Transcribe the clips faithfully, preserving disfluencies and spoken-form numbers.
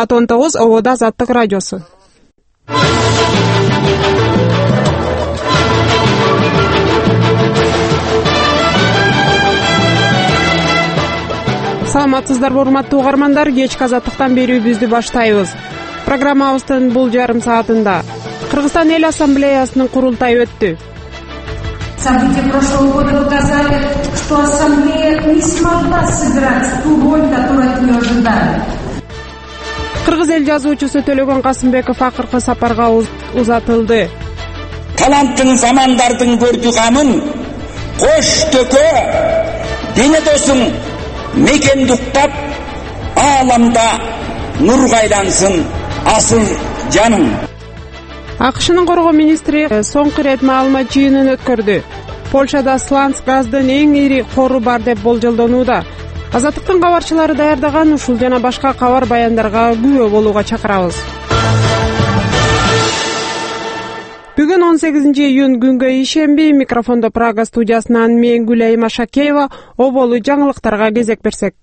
Саат он тогуз Ободо Азаттык радиосу. Саламатсыздарбы урматтуу угармандар, кечки Азаттыктан берүүбүздү баштайбыз. Программабыздын бул жарым саатында Кыргызстан эл ассамблеясынын курултайы өттү. События прошлого года показали, что ассамблея не смогла сыграть ту роль, которую от нее ожидали. Кыргыз эл жазуучусу Төлөгөн Касымбеков акыркы сапарга узатылды. Таланттын замандардын көрдү камын, кош төкө, дене досуң мекен дуктап, ааламда нурга айлансын асыл жаның. АКШнын коргоо министри соңку ирет маалымат жыйынын өткөрдү. Польшада Сланц газдын эң ири кору бар деп болжолдонууда. Азаттыктын кабарчылары даярдаган ушул жана башка кабар баяндарга күбө болууга чакырабыз. Бүгүн он сегизинчи июнь күнгө ишемби, микрофондо Прага студиясынан мен Гүлайым Ашакеева, оболу жаңылыктарга кезек берсек.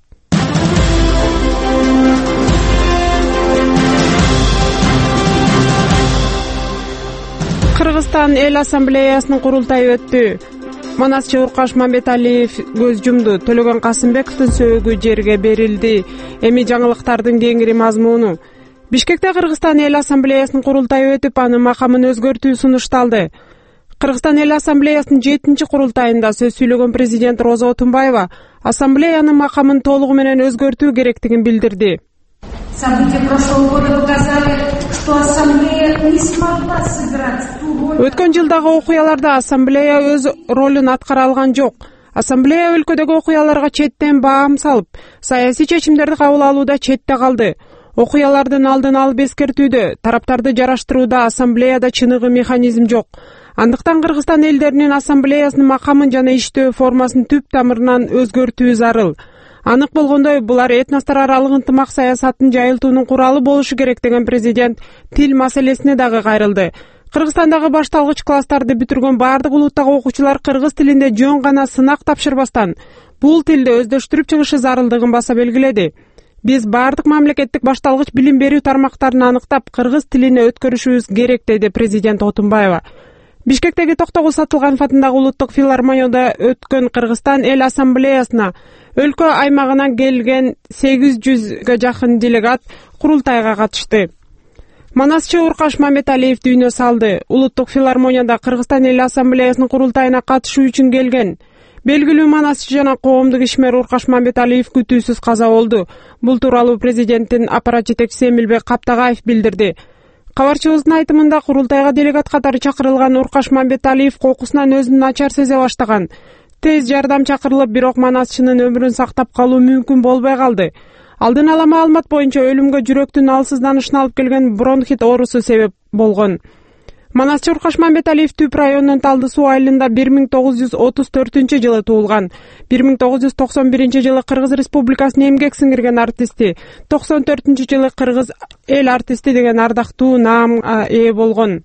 Кыргызстан эл ассамблеясынын курултайы өттү. Манасчы Уркаш Мамбеталиев көз жумду. Төлөгөн Касымбековдун сөөгү жерге берилди. Эми жаңылыктардын кеңири мазмуну. Бишкекте Кыргызстан эл ассамблеясынын курултайы өтүп, анын макамын өзгөртүү сунушталды. Кыргызстан эл ассамблеясынын жетинчи курултайында сөз сүйлөгөн президент Роза Отунбаева ассамблеянын макамын толугу менен өзгөртүү керектигин билдирди. События прошлого года показали, что ассамблея не смогла сыграть ту роль. Өткөн жылдагы окуяларда ассамблея өз ролун аткара алган жок. Ассамблея өлкөдөгү окуяларга четтен баам салып, саясий чечимдерди кабыл алууда четте калды. Окуялардын алдын алып эскертүүдө, тараптарды жараштырууда ассамблеяда чыныгы механизм жок. Андыктан Кыргызстан элдеринин ассамблеясынын макамын жана иштөө формасын түп тамырынан өзгөртүү зарыл. Анык болгондой, булар этностор аралык ынтымак саясатын жайылтуунун куралы болушу керек деген президент тил маселесине дагы кайрылды. Кыргызстандагы башталгыч класстарды бүтүргөн баардык улуттагы окуучулар кыргыз тилинде жөн гана сынак тапшырбастан бул тилди өздөштүрүп чыгышы зарылдыгын баса белгиледи. Биз баардык мамлекеттик башталгыч билим берүү тармактарын аныктап, кыргыз тилине өткөрүшүбүз керек, деди президент Отунбаева. Бишкектеги Токтогул Сатылганов атындагы улуттук филармонияда өткөн Кыргызстан эл ассамблеясына өлкө аймагынан келген сегиз жүзгө жакын делегат курултайга катышты. Манасчы Уркаш Мамбеталиев дүйнө салды. Улуттук филармонияда Кыргызстан эл ассамблеясынын курултайына катышуу үчүн келген белгилүү манасчы жана коомдук ишмер Уркаш Мамбеталиев күтүүсүз каза болду. Бул тууралуу президенттин аппарат жетекчиси Эмилбек Каптагаев билдирди. Кабарчыбыздын айтымында курултайга делегат катары чакырылган Уркаш Мамбеталиев кокусунан өзүн начар сезе баштаган. Тез жардам чакырылып, бирок манасчынын өмүрүн сактап калуу мүмкүн болбой калды. Алдын ала маалымат боюнча өлүмгө жүрөктүн алсызданышына алып келген бронхит оорусу себеп болгон. Манасчы Уркаш Мамбеталиев Түп районунун Талды суу айылында бир миң тогуз жүз отуз төртүнчү жылы туулган. бир миң тогуз жүз токсон биринчи жылы Кыргыз Республикасынын эмгек сиңирген артисти, токсон төртүнчү жылы Кыргыз эл артисти деген ардактуу наамга ээ болгон.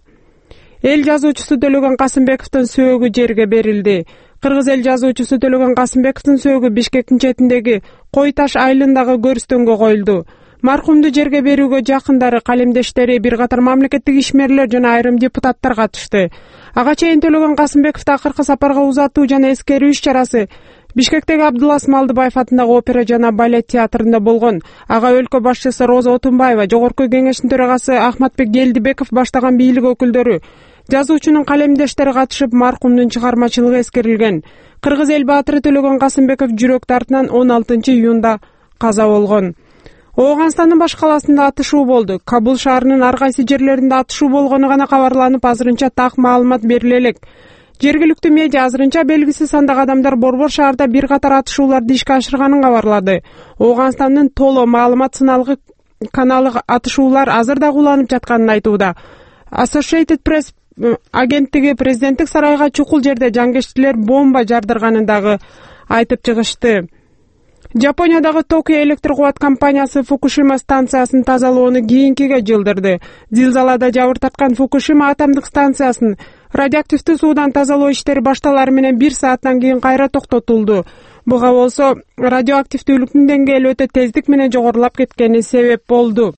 Эл жазуучусу Төлөгөн Касымбековдун сөөгү жерге берилди. Кыргыз эл жазуучусу Төлөгөн Касымбековдун сөөгү Бишкектин четиндеги Кой таш айылындагы көрстөнгө коюлду. Маркумду жерге берүүгө жакындары, калемдештери, бир катар мамлекеттик ишмерлер жана айрым депутаттар катышты. Ага чейин Төлөгөн Касымбековду акыркы сапарга узатуу жана эскерүү иш-чарасы Бишкектеги Абдулас Малдыбаев атындагы опера жана балет театрында болгон. Ага өлкө башчысы Роза Отунбаева, жогорку кеңештин төрагасы Ахматбек Гелдибеков баштаган бийлик өкүлдөрү, жазуучунун калемдештери катышып, маркумдун чыгармачылыгы эскерилген. Кыргыз эл баатыры Төлөгөн Касымбеков жүрөк дартынан он алтынчы июнда каза болгон. Ооганстандын баш каласында атышуу болду. Кабул шаарынын ар кайсы жерлеринде атышуу болгону гана кабарланып, азырынча так маалымат бериле элек. Жергиликтүү медиа азырынча белгисиз сандагы адамдар Борбор шаарда бир катар атышууларды ишке ашырганын кабарлады. Ооганстандын Толо маалымат сыналгы каналы атышуулар азыр да уланып жатканын айтууда. Associated Press агенттиги президенттик сарайга чукул жерде жангечтилер бомба жардырганын дагы айтып чыгышты. Жапониядагы Токио электр кубат компаниясы Фукушима станциясын тазалоону кийинкиге жылдырды. Зилзалада жабыр тарткан Фукушима атомдук станциясын радиоактивдүү суудан тазалоо иштери башталары менен бир сааттан кийин кайра токтотулду. Буга болсо радиоактивдүүлүктүн деңгээли өтө тездик менен жогорулап кеткени себеп болду.